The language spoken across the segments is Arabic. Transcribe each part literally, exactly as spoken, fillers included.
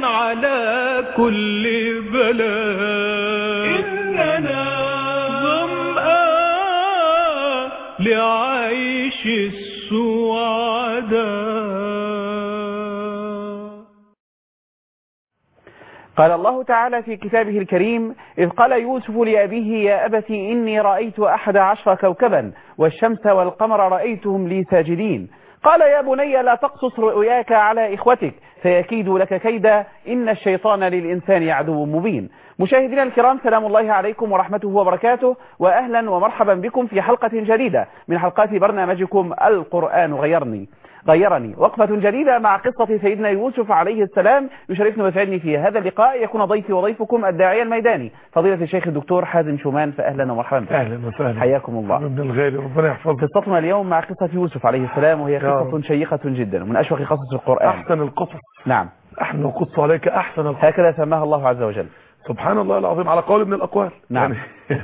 على كل بلاء إننا ظمآن لعيش السعداء. قال الله تعالى في كتابه الكريم: إذ قال يوسف لأبيه يا أبت إني رأيت أحد عشر كوكبا والشمس والقمر رأيتهم لي ساجدين. قال يا بني لا تقصص رؤياك على إخوتك فيكيدوا لك كيدا إن الشيطان للإنسان عدو مبين. مشاهدينا الكرام، سلام الله عليكم ورحمته وبركاته، وأهلا ومرحبا بكم في حلقة جديدة من حلقات برنامجكم القرآن غيرني غيرني وقفة جديدة مع قصة سيدنا يوسف عليه السلام. يشرفني ويسعدني في هذا اللقاء يكون ضيفي وضيفكم الداعية الميداني فضيلة الشيخ الدكتور حازم شومان، فأهلا ومرحبا بكم. أهلا وسهلا، حياكم الله. من الغالي، ربنا يحفظك. قصتنا اليوم مع قصة يوسف عليه السلام، وهي قصة شيقة جدا ومن أشوق قصص القرآن. أحسن القصص. نعم، نحن نقص عليك أحسن القصص، هكذا سماها الله عز وجل. سبحان الله العظيم، على قول ابن الأقوال. نعم. يعني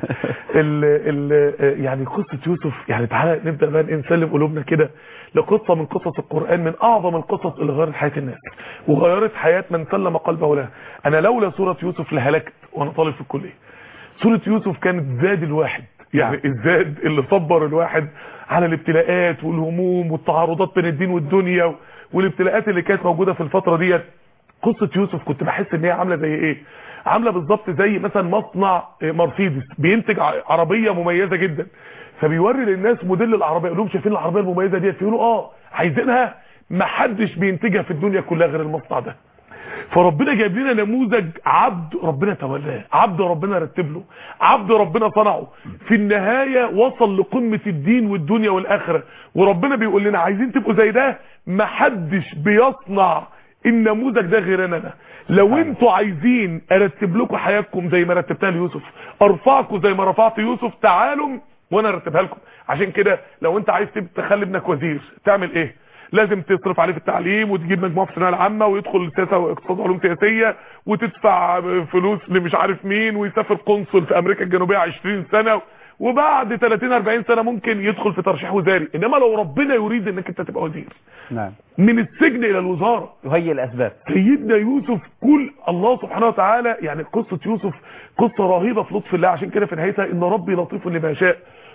ال ال يعني قصة يوسف، يعني تعالى نبدأ بقى نسلم قلوبنا كده لقصة من قصص القرآن، من أعظم القصص اللي غيرت حياة الناس وغيرت حياة من سلم قلبه لها. أنا لولا سورة يوسف لهلكت وأنا طالب في الكلية. سورة يوسف كانت زاد الواحد، يعني الزاد اللي صبر الواحد على الابتلاءات والهموم والتعارضات بين الدين والدنيا والابتلاءات اللي كانت موجودة في الفترة ديت. قصة يوسف كنت بحس ان هي عاملة زي ايه، عاملة بالظبط زي مثلا مصنع مرسيدس بينتج عربية مميزة جدا، فبيوري للناس موديل العربية، يقول لهم شايفين العربية المميزة ديت؟ فيقولوا اه عايزينها، ما حدش بينتجها في الدنيا كلها غير المصنع ده. فربنا جايب لنا نموذج عبد ربنا تولاه، عبد ربنا رتب له، عبد ربنا صنعه، في النهاية وصل لقمة الدين والدنيا والآخرة. وربنا بيقول لنا عايزين تبقوا زي ده، ما حدش بيصنع النموذج ده غيرنا انا. لو انتوا عايزين ارتب لكم حياتكم زي ما رتبتها ليوسف، ارفعكم زي ما رفعت يوسف، تعالوا وانا ارتبها لكم. عشان كده لو انت عايز تخلي ابنك وزير تعمل ايه؟ لازم تصرف عليه في التعليم وتجيب مجموعه في الثانويه العامه ويدخل سياسه واقتصاد وعلوم سياسيه وتدفع فلوس لمش عارف مين ويسافر قنصل في امريكا الجنوبيه عشرين سنه، وبعد ثلاثين أربعين سنه ممكن يدخل في ترشيح وزاري. انما لو ربنا يريد انك انت تبقى وزير، نعم، من السجن الى الوزاره يهيئ الاسباب. سيدنا يوسف كل الله سبحانه وتعالى، يعني قصه يوسف قصه رهيبه في لطف الله. عشان كده في نهايتها ان ربي لطيف لما يشاء،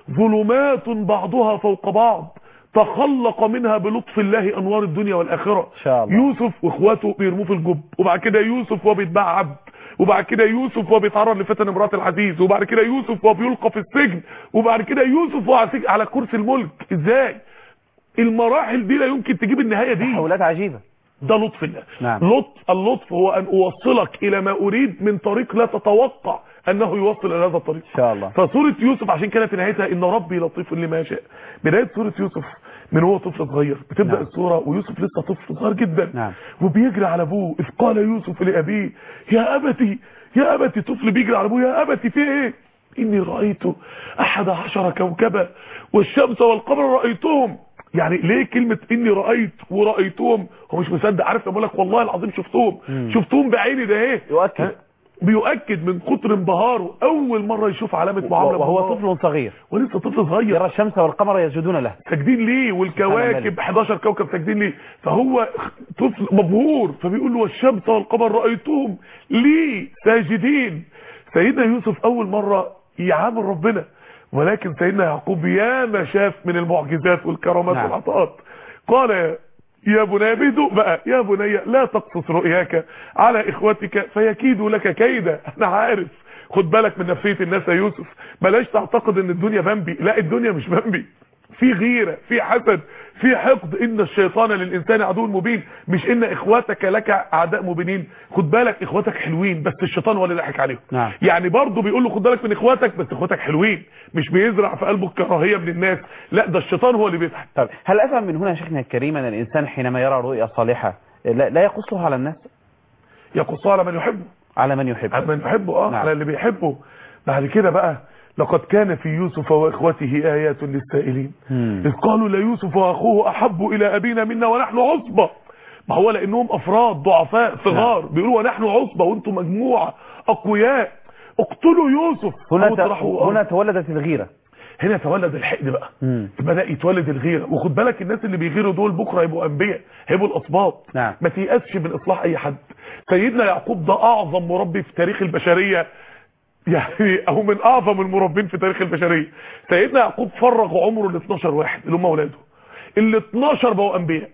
ظلمات بعضها فوق بعض تخلق منها بلطف الله انوار الدنيا والاخره. ان شاء الله. يوسف واخواته بيرموه في الجب، وبعد كده يوسف وهو بيتباع عبد، وبعد كده يوسف وهو بيتعرض لفتن امراه العزيز، وبعد كده يوسف وهو بيلقى في السجن، وبعد كده يوسف وهو على كرسي الملك. ازاي المراحل دي لا يمكن تجيب النهايه دي؟ تحولات عجيبه. ده لطف الله. نعم. لطف اللطف هو ان اوصلك الى ما اريد من طريق لا تتوقع انه يوصل الى هذا الطريق ان شاء الله. فسوره يوسف عشان كده في نهايتها ان ربي لطيف لما يشاء. بدايه سوره يوسف من هو طفل صغير، بتبدا نعم. السوره ويوسف لسه طفل صغير جدا. نعم. وبيجري على ابوه. اذ قال يوسف لابيه يا ابتي يا ابتي، طفل بيجري على ابوه، يا ابتي في ايه؟ اني رايت احد عشر كوكبا والشمس والقمر رايتهم. يعني ليه كلمة اني رأيت ورأيتهم؟ هو مش مصدق، عارف لما اقول لك والله العظيم شفتهم مم. شفتهم بعيني، ده ايه؟ يؤكد بيؤكد من كتر انبهاره، اول مرة يشوف علامة معاملة وهو طفل صغير ولسه طفل صغير، يرى الشمس والقمر يسجدون له، ساجدين ليه، والكواكب احداشر كوكب ساجدين ليه، فهو طفل مبهور، فبيقول له والشمس والقمر رأيتهم ليه ساجدين. سيدنا يوسف اول مرة يعامل ربنا، ولكن سيدنا يعقوب يا ما شاف من المعجزات والكرامات نعم. والعطاءات. قال يا بني بهدوء بقى، يا بني لا تقصص رؤياك على اخوتك فيكيدوا لك كيدا. انا عارف، خد بالك من نفسيه الناس يا يوسف، بلاش تعتقد ان الدنيا بمبي، لا الدنيا مش بمبي، في غيره، في حسد، في حقد. ان الشيطان للانسان عدو مبين، مش ان اخواتك لك اعداء مبينين. خد بالك اخواتك حلوين بس الشيطان هو اللي ضحك عليهم. نعم. يعني برضه بيقول له خد بالك من اخواتك بس اخواتك حلوين، مش بيزرع في قلبه الكراهيه من الناس، لا ده الشيطان هو اللي بيضحك. طيب هل افهم من هنا يا شيخنا الكريم ان الانسان حينما يرى رؤيا صالحه لا, لا يقصها على الناس؟ يقصها على من يحبه، على من يحبه، على من يحبه اه. نعم. على اللي بيحبه. بعد كده بقى لقد كان في يوسف واخوته آيات للسائلين إذ قالوا ليوسف واخوه احب الى ابينا منا ونحن عصبة. ما هو لانهم افراد ضعفاء صغار. نعم. بيقولوا ونحن عصبة وانتم مجموعة اقوياء، اقتلوا يوسف. هنا ت... هنا تولدت الغيرة. هنا تولد الحقد بقى، مم. بدا يتولد الغيره. وخد بالك الناس اللي بيغيروا دول بكره هيبقوا انبياء، هيبقوا الاسباط. نعم. ما تيأسش من اصلاح اي حد. سيدنا يعقوب ده اعظم مربي في تاريخ البشريه، يعني او من اعظم المربين في تاريخ البشريه. سيدنا يعقوب فرغ عمره ل اتناشر واحد اللي هم اولاده، ال اتناشر بقوا انبياء،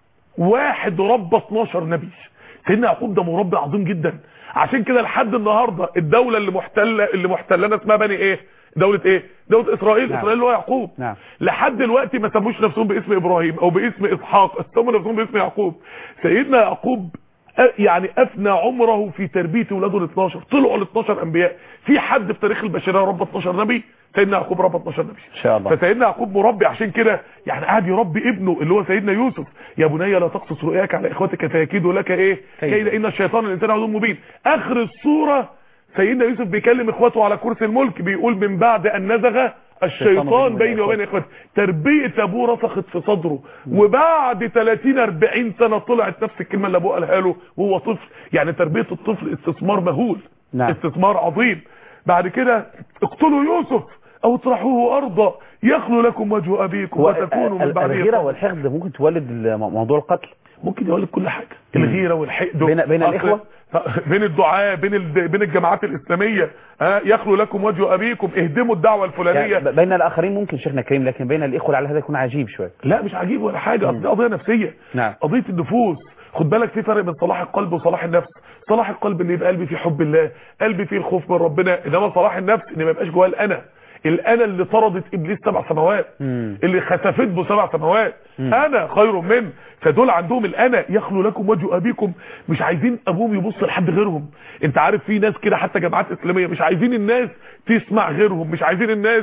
واحد ربى اتناشر نبي. سيدنا يعقوب ده مربي عظيم جدا. عشان كده لحد النهارده الدوله اللي محتله اللي محتلنا اسمها بني ايه؟ دوله ايه؟ دوله اسرائيل. نعم. اسرائيل اللي هو يعقوب. نعم. لحد دلوقتي ما سموش نفسهم باسم ابراهيم او باسم اسحاق، سموا نفسهم باسم يعقوب. سيدنا يعقوب يعني افنى عمره في تربيه اولاده ال اتناشر، طلعوا ال اتناشر انبياء. في حد في تاريخ البشريه ربى اتناشر نبي؟ سيدنا يعقوب ربى اتناشر نبي ان شاء الله. فسيدنا يعقوب مربي. عشان كده يعني قاعد يربي ابنه اللي هو سيدنا يوسف. يا بني لا تقصص رؤياك على اخوتك فيكيدوا لك ايه كيد ان الشيطان الانسان عدو مبين. اخر السوره سيدنا يوسف بيكلم اخواته على كرسي الملك، بيقول من بعد ان نزغ الشيطان بيني وبين اخواتي. تربيه ابوه رسخت في صدره، وبعد تلاتين اربعين سنه طلعت نفس الكلمه اللي ابوه قالها له وهو طفل. يعني تربيه الطفل استثمار مهول. نعم. استثمار عظيم. بعد كده اقتلوا يوسف او اطرحوه ارضا يخلو لكم وجه ابيكم وتكونوا من بعده. الغيره والحقد ممكن تولد موضوع القتل؟ ممكن يولد كل حاجه. الغيره والحقد بين بين الاخوه، بين الدعاء، بين ال... بين الجماعات الاسلاميه. ها يخلو لكم وجه ابيكم، اهدموا الدعوه الفلانيه. يعني بين الاخرين ممكن شيخنا الكريم، لكن بين الاخوه على هذا يكون عجيب شويه. لا مش عجيب ولا حاجه، دي قضيه نفسيه. نعم. قضيه النفوس. خد بالك في فرق بين صلاح القلب وصلاح النفس. صلاح القلب ان يبقى قلبي فيه حب الله، قلبي فيه الخوف من ربنا. انما صلاح النفس ان ما يبقاش جواه الانا، الانا اللي طردت ابليس سبع سماوات، مم. اللي خسفت به سبع سماوات. مم. انا خير منه. فدول عندهم الانا. يخلو لكم وجه ابيكم، مش عايزين ابوهم يبص لحد غيرهم. انت عارف في ناس كده حتى جماعات اسلاميه مش عايزين الناس تسمع غيرهم، مش عايزين الناس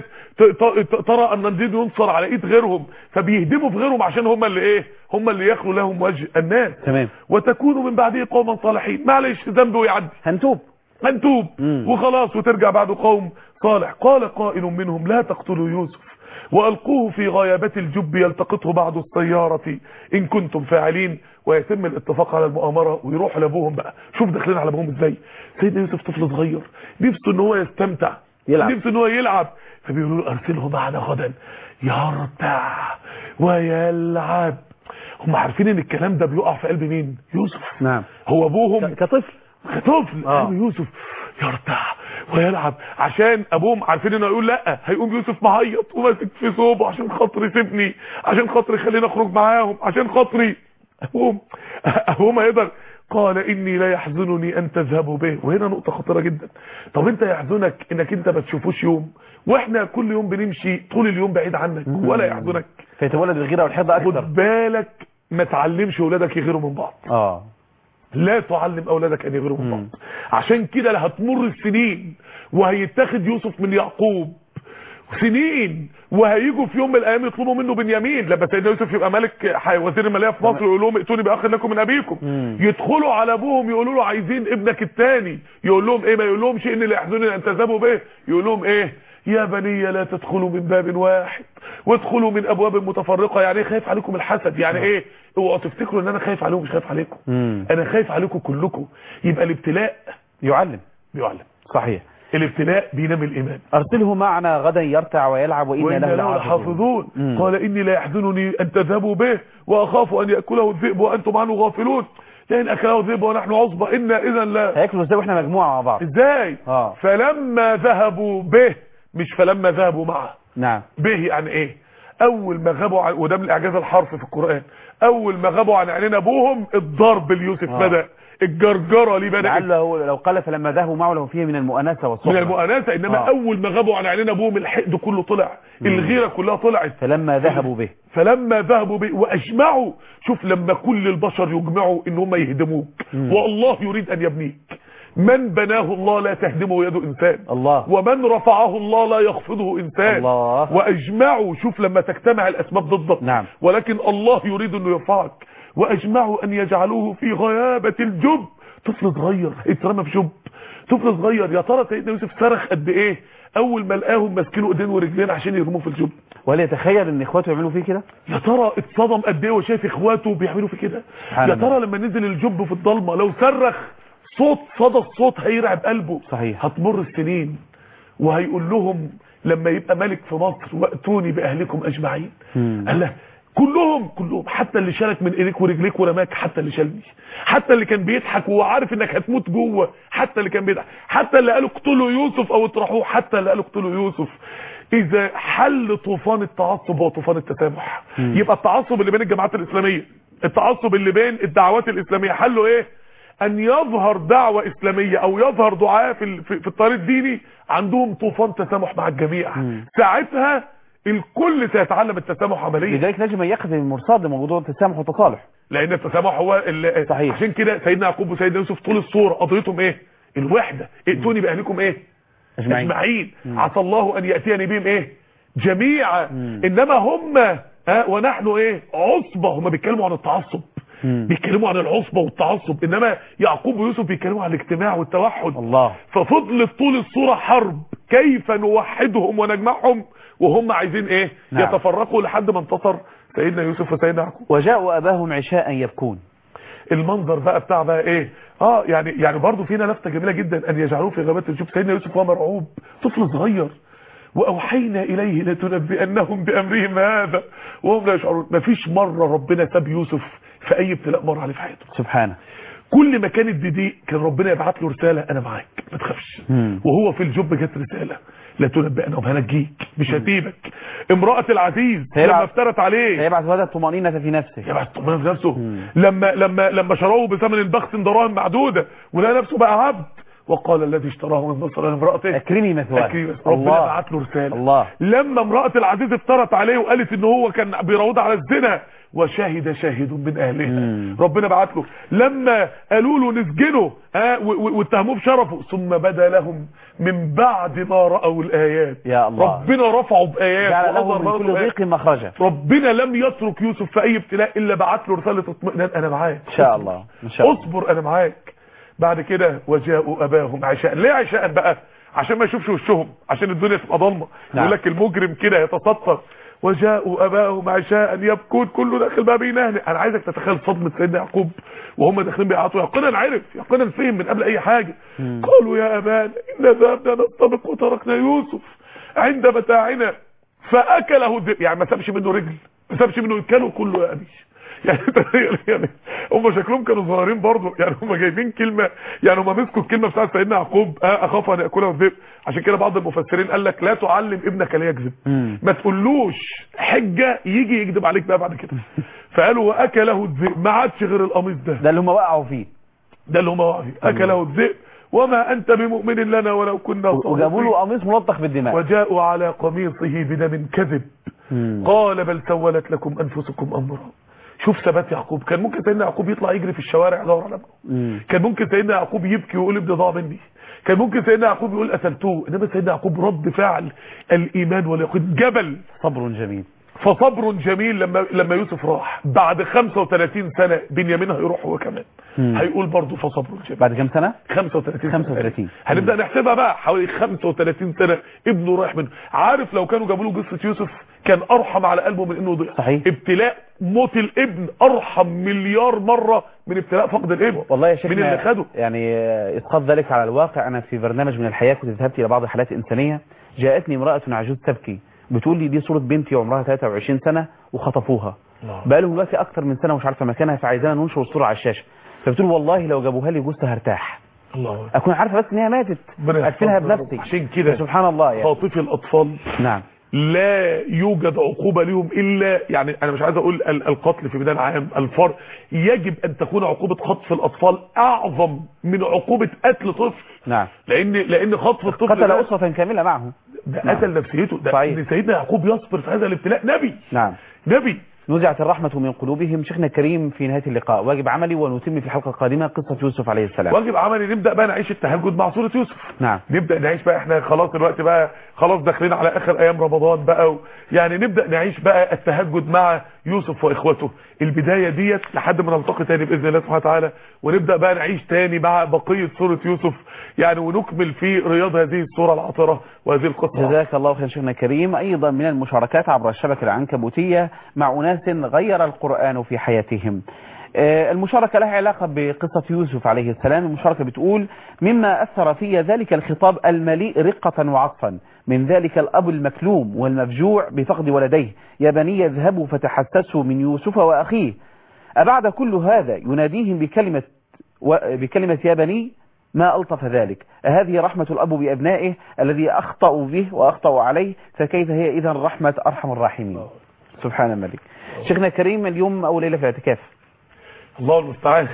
ترى ان الدين ينصر على ايد غيرهم، فبيهدموا في غيرهم عشان هم اللي ايه؟ هم اللي يخلو لهم وجه الناس. تمام. وتكونوا من بعده قوما صالحين. معلش ذنبه يعدي، هنتوب هنتوب مم. وخلاص وترجع بعد قوم صالح. قال قائل منهم لا تقتلوا يوسف وألقوه في غيابات الجب يلتقطه بعض السيارة إن كنتم فاعلين. ويتم الاتفاق على المؤامرة ويروحوا لابوهم بقى. شوف داخلين على ابوهم ازاي. سيدنا يوسف طفل صغير نفسه ان هو يستمتع، يلعب، نفسه ان هو يلعب. فبيقولوا له ارسله معنا غدا يرتع ويلعب. هم عارفين ان الكلام ده بيقع في قلب مين؟ يوسف. نعم. هو ابوهم كطفل كطفل آه. قلب يوسف يرتع ويلعب. عشان ابوهم عارفين انه يقول لا، هيقوم يوسف معيط وماسك في صوبه عشان خاطري سيبني، عشان خاطري خليني اخرج معاهم، عشان خاطري. ابوهم ابوهم هيقدر. قال اني لا يحزنني ان تذهبوا به. وهنا نقطه خطيره جدا. طب انت يحزنك انك انت ما تشوفوش يوم، واحنا كل يوم بنمشي طول اليوم بعيد عنك، ولا يحزنك؟ فيتولد الغيره والحقد اكثر. خد بالك ما تعلمش اولادك يغيروا من بعض. اه لا تعلم اولادك ان يغيروا من بعض. عشان كده لا هتمر السنين وهيتاخد يوسف من يعقوب سنين، وهيجوا في يوم من الايام يطلبوا منه بنيامين. لما سيدنا يوسف يبقى ملك وزير الماليه في مصر يقول لهم ائتوني باخ لكم من ابيكم. مم. يدخلوا على ابوهم يقولوا له عايزين ابنك الثاني. يقول لهم ايه؟ ما يقول لهمش ان لا يحزنني ان تذهبوا به، يقول لهم ايه؟ يا بني لا تدخلوا من باب واحد وادخلوا من ابواب متفرقه. يعني ايه خايف عليكم الحسد؟ يعني ايه؟ اوعوا تفتكروا ان انا خايف عليكم، مش خايف عليكم. مم. انا خايف عليكم كلكم. يبقى الابتلاء يعلم بيعلم. صحيح. الابتلاء بينمي الايمان. ارسله معنا غدا يرتع ويلعب وإنا له له لحافظون. قال اني لا يحزنني ان تذهبوا به واخاف ان ياكله الذئب وانتم عنه غافلون. لان اكله الذئب ونحن عصبه انا اذا لا. هياكلوا ازاي واحنا مجموعه مع بعض؟ ازاي؟ اه فلما ذهبوا به، مش فلما ذهبوا معه. نعم. به يعني ايه؟ اول ما غابوا عن، وده من الاعجاز الحرفي في القران، اول ما غابوا عن عينين ابوهم الضرب ليوسف آه. بدا، الجرجره ليه بدات. لعله لو قال فلما ذهبوا معه له فيه من المؤانسه والصحبه، من المؤانسه. انما آه. اول ما غابوا عن عينين ابوهم الحقد كله طلع، الغيره كلها طلعت. فلما ذهبوا به فلما ذهبوا به واجمعوا. شوف لما كل البشر يجمعوا ان هم يهدموك والله يريد ان يبنيك. من بناه الله لا تهدمه يد انسان. الله. ومن رفعه الله لا يخفضه انسان. الله. واجمعوا. شوف لما تجتمع الاسباب ضدك. نعم. ولكن الله يريد انه يرفعك. واجمعوا ان يجعلوه في غيابه الجب. طفل صغير اترمى في جب، طفل صغير. يا ترى سيدنا يوسف صرخ قد ايه اول ما لقاهم ماسكينه ايدين ورجلين عشان يرموه في الجب؟ وهل يتخيل ان اخواته يعملوا فيه كده؟ يا ترى اتصدم قد ايه وشايف اخواته بيعملوا فيه كده؟ يا ترى لما نزل الجب في الضلمه لو صرخ صوت صدى الصوت هيرعب قلبه. صحيح. هتمر السنين وهيقول لهم لما يبقى ملك في مصر واتوني باهلكم اجمعين. قال له كلهم كلهم، حتى اللي شالك من ايديك ورجليك ورماك، حتى اللي شالني، حتى اللي كان بيضحك وهو عارف انك هتموت جوه، حتى اللي كان بيضحك، حتى اللي قالوا اقتلوا يوسف او اطرحوه، حتى اللي قالوا اقتلوا يوسف. اذا حل طوفان التعصب وطوفان التسامح، م. يبقى التعصب اللي بين الجماعات الاسلاميه، التعصب اللي بين الدعوات الاسلاميه، حله ايه؟ ان يظهر دعوه اسلاميه او يظهر دعاة في في الطريق الديني عندهم طوفان تسامح مع الجميع. م. ساعتها الكل سيتعلم التسامح عمليا. لذلك نجم يقف المرصاد لموضوع التسامح والتصالح، لان التسامح هو اللي صحيح. عشان كده سيدنا يعقوب وسيدنا يوسف طول الصوره قضيتهم ايه؟ الوحده. ائتوني باهلكم ايه؟ اجمعين, أجمعين. عسى الله ان ياتيني بهم ايه؟ جميعا. مم. انما هم ها ونحن ايه؟ عصبه. هم بيتكلموا عن التعصب، مم. بيتكلموا عن العصبه والتعصب، انما يعقوب ويوسف بيتكلموا عن الاجتماع والتوحد. الله. ففضلت طول الصوره حرب كيف نوحدهم ونجمعهم وهم عايزين ايه؟ نعم. يتفرقوا لحد ما انتصر سيدنا يوسف وسيدنا يعقوب. وجاءوا اباهم عشاء يبكون. المنظر بقى بتاع بقى ايه؟ اه يعني يعني برضه فينا لفته جميله جدا، ان يجعلوه في غابات الجب. سيدنا يوسف وهو مرعوب طفل صغير، واوحينا اليه لتنبئنهم بامرهم هذا وهم لا يشعرون. مفيش مره ربنا ساب يوسف في اي ابتلاء مر عليه في حياته سبحانه. كل ما كانت دي دي كان ربنا يبعت له رساله، انا معاك ما تخافش. وهو في الجب جت رساله لا تنبئنهم، هنجيك مش هسيبك. امراه العزيز لما افترت عليه هيبعث هذا الطمانينه في نفسه، يبعث الطمانينه في نفسه. مم. لما لما لما شروه بثمن بخس دراهم معدوده ولقى نفسه بقى عبد، وقال الذي اشتراه من مصر لامراته اكرمي مثواه. ربنا بعت له رساله. الله. لما امراه العزيز افترت عليه وقالت ان هو كان بيراودها على الزنا، وشاهد شاهد من اهلها، مم. ربنا بعت له. لما قالوا له نسجنه ها واتهموه بشرفه، ثم بدا لهم من بعد ما راوا الايات. يا الله. ربنا رفعه بايات جعل لهم من كل ضيق مخرجا. ربنا لم يترك يوسف في اي ابتلاء الا بعت له رساله اطمئنان، انا معاك ان شاء الله ان شاء الله، اصبر انا معاك. بعد كده وجاءوا اباهم عشاء. ليه عشاء بقى؟ عشان ما يشوفش وشهم، عشان الدنيا تبقى ضلمه. نعم. يقول لك المجرم كده يتستر. وجاءوا اباهم عشاء يبكون، كله داخل بقى بينهنئ. انا عايزك تتخيل صدمه سيدنا يعقوب وهم داخلين بيعطوا. يقينا عرف، يقينا فهم من قبل اي حاجه. مم. قالوا يا ابانا ان ذهبنا نستبق وتركنا يوسف عند متاعنا فاكله الذئب. يعني ما سابش منه رجل، ما سابش منه، يكلوا كله يا ابيش. يعني يعني هم شكلهم كانوا صغيرين برضه، يعني هم جايبين كلمه، يعني هم مسكوا الكلمه بتاعت سيدنا يعقوب اه اخاف ان ياكله الذئب. عشان كده بعض المفسرين قال لك لا تعلم ابنك ليكذب، ما تقولوش حجه يجي يكذب عليك بقى بعد كده. فقالوا واكله الذئب، ما عادش غير القميص ده، ده اللي هم وقعوا فيه، ده اللي هم وقعوا فيه. اكله الذئب وما انت بمؤمن لنا ولو كنا صادقين. وجابوا له قميص ملطخ بالدماء. وجاءوا على قميصه بدم كذب قال بل سولت لكم انفسكم امرا. شوف ثبات يعقوب. كان ممكن سيدنا يعقوب يطلع يجري في الشوارع يدور على ابنه، كان ممكن سيدنا يعقوب يبكي ويقول ابني ضاع مني، كان ممكن سيدنا يعقوب يقول قتلتوه. انما سيدنا يعقوب رد فعل الايمان واليقين جبل. صبر جميل. فصبر جميل. لما لما يوسف راح بعد خمسة وثلاثين سنه بنيامين هيروح هو كمان، مم. هيقول برضه فصبر جميل. بعد كام سنه؟ خمسة وثلاثين خمسة وثلاثين. هنبدا نحسبها بقى حوالي خمسة وثلاثين سنه ابنه رايح منه. عارف لو كانوا جابوا له قصه يوسف كان ارحم على قلبه من انه ضيع. صحيح. ابتلاء موت الابن ارحم مليار مره من ابتلاء فقد الابن. والله يا شيخنا من اللي خده يعني اسقاط ذلك على الواقع. انا في برنامج من الحياه كنت ذهبت الى بعض الحالات الانسانيه، جاءتني امراه عجوز تبكي بتقول لي دي صوره بنتي عمرها ثلاثة وعشرين سنه وخطفوها، بقى لهم دلوقتي اكثر من سنه ومش عارفه مكانها، فعايزانا ننشر الصوره على الشاشه. فبتقول والله لو جابوها لي جوزها هرتاح. الله. اكون عارفه بس ان هي ماتت، ادفنها بنفسي. عشان كده سبحان الله يعني خاطفي الاطفال نعم لا يوجد عقوبة لهم إلا، يعني أنا مش عايز أقول القتل في بداية العام، الفرق يجب أن تكون عقوبة خطف الأطفال أعظم من عقوبة قتل طفل. نعم. لأن لأن خطف الطفل قتل أسرة كاملة معه، ده قتل نعم. نفسيته. ده صحيح. إن سيدنا يعقوب يصبر في هذا الابتلاء نبي. نعم. نبي. نزعت الرحمة من قلوبهم. شيخنا الكريم في نهاية اللقاء واجب عملي ونتم في الحلقة القادمة قصة يوسف عليه السلام. واجب عملي نبدأ بقى نعيش التهجد مع سورة يوسف. نعم. نبدأ نعيش بقى، احنا خلاص دلوقتي بقى خلاص داخلين على اخر ايام رمضان بقى و... يعني نبدأ نعيش بقى التهجد مع يوسف واخوته. البداية ديت لحد ما نلتقي تاني بإذن الله سبحانه وتعالى، ونبدأ بقى نعيش تاني مع بقية سورة يوسف يعني، ونكمل في رياض هذه السورة العطرة وهذه القصة. جزاك الله خير شيخنا الكريم. ايضا من المشاركات عبر الشبكة العنكبوتية مع اناس غير القرآن في حياتهم. المشاركة لها علاقة بقصة يوسف عليه السلام. المشاركة بتقول: مما أثر في ذلك الخطاب المليء رقة وعطفا من ذلك الأب المكلوم والمفجوع بفقد ولديه: يا بني اذهبوا فتحسسوا من يوسف وأخيه. أبعد كل هذا يناديهم بكلمة, بكلمة يا بني؟ ما ألطف ذلك. هذه رحمة الأب بأبنائه الذي أخطأوا به وأخطأوا عليه، فكيف هي إذن رحمة أرحم الراحمين؟ سبحان الملك. شيخنا الكريم، اليوم أول ليلة في الاعتكاف. الله المستعان.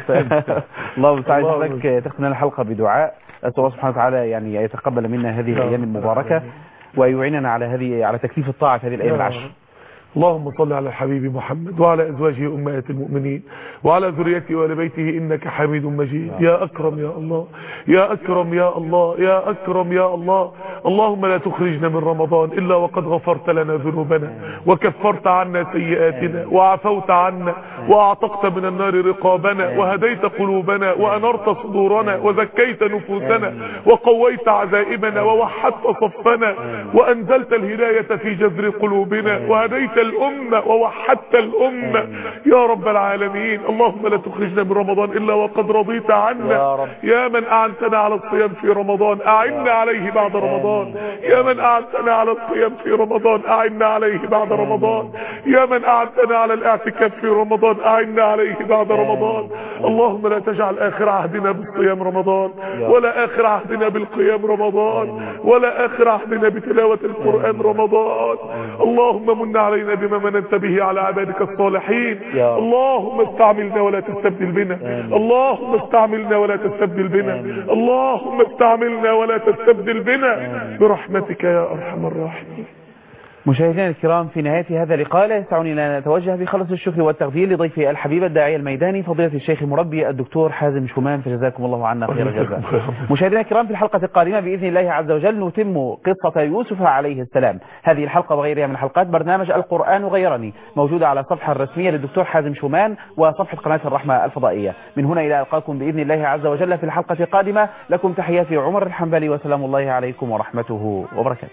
الله المستعان. حضرتك تختم لنا الحلقة بدعاء، أسأل الله سبحانه وتعالى يعني يتقبل منا هذه الأيام المباركة ويعيننا على هذه على تكليف الطاعة في هذه الأيام العشر. اللهم صل على الحبيب محمد وعلى أزواجه أمهات المؤمنين وعلى ذريته وآل بيته إنك حميد مجيد. يا أكرم يا الله، يا أكرم يا الله، يا أكرم يا الله. اللهم لا تخرجنا من رمضان إلا وقد غفرت لنا ذنوبنا وكفرت عنا سيئاتنا وعفوت عنا وأعتقت من النار رقابنا وهديت قلوبنا وأنرت صدورنا وزكيت نفوسنا وقويت عزائمنا ووحدت صفنا وأنزلت الهداية في جذر قلوبنا وهديت الأمة ووحدت الأمة يا رب العالمين. اللهم لا تخرجنا من رمضان إلا وقد رضيت عنا. يا, يا من أعنتنا على الصيام في رمضان أعنا عليه بعد رمضان. يا من أعنتنا على الصيام في رمضان أعنا عليه بعد رمضان. يا من أعنتنا على الاعتكاف في رمضان أعنا عليه بعد رمضان. اللهم لا تجعل آخر عهدنا بالصيام رمضان ولا آخر عهدنا بالقيام رمضان ولا آخر عهدنا بتلاوة القرآن رمضان. اللهم من علينا بما مننت به على عبادك الصالحين. اللهم استعملنا ولا تستبدل بنا. اللهم استعملنا ولا تستبدل بنا. اللهم استعملنا ولا تستبدل بنا برحمتك يا أرحم الراحمين. مشاهدينا الكرام، في نهاية هذا اللقاء لا يسعني لنا نتوجه بخلص الشكر والتقدير لضيفي الحبيب الداعية الميداني فضيلة الشيخ المربي الدكتور حازم شومان، فجزاكم الله عنا خير الجزاء. مشاهدينا الكرام، في الحلقة القادمة بإذن الله عز وجل نتم قصة يوسف عليه السلام. هذه الحلقة وغيرها من حلقات برنامج القرآن غيرني موجودة على الصفحة الرسمية للدكتور حازم شومان وصفحة قناة الرحمة الفضائية. من هنا إلى ألقاكم بإذن الله عز وجل في الحلقة القادمة، لكم تحياتي عمر الحنبلي وسلام الله عليكم ورحمته وبركاته.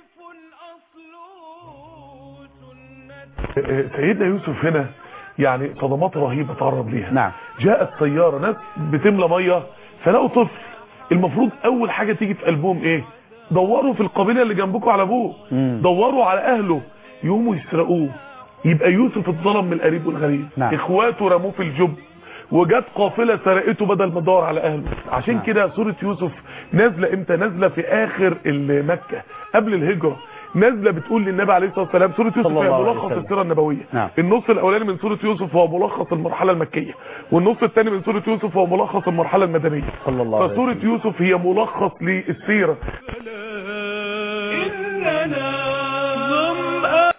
سيدنا يوسف هنا يعني صدمات رهيبة تعرض ليها. نعم. جاءت سيارة ناس بتملى مية فلقوا طفل. المفروض اول حاجة تيجي في قلبهم ايه؟ دوروا في القبيلة اللي جنبكم على ابوه، دوروا على اهله يقوموا يسرقوه. يبقى يوسف اتظلم من القريب والغريب. نعم. اخواته رموه في الجب وجت قافلة سرقته بدل ما تدور على اهله. عشان نعم. كده سورة يوسف نازلة امتى؟ نازلة في اخر مكة قبل الهجرة، نازله بتقول للنبي عليه الصلاه والسلام. سوره يوسف هي ملخص السيره النبويه. نعم. النص الاولاني من سوره يوسف هو ملخص المرحله المكيه، والنص الثاني من سوره يوسف هو ملخص المرحله المدنيه. فسوره يوسف هي ملخص للسيره.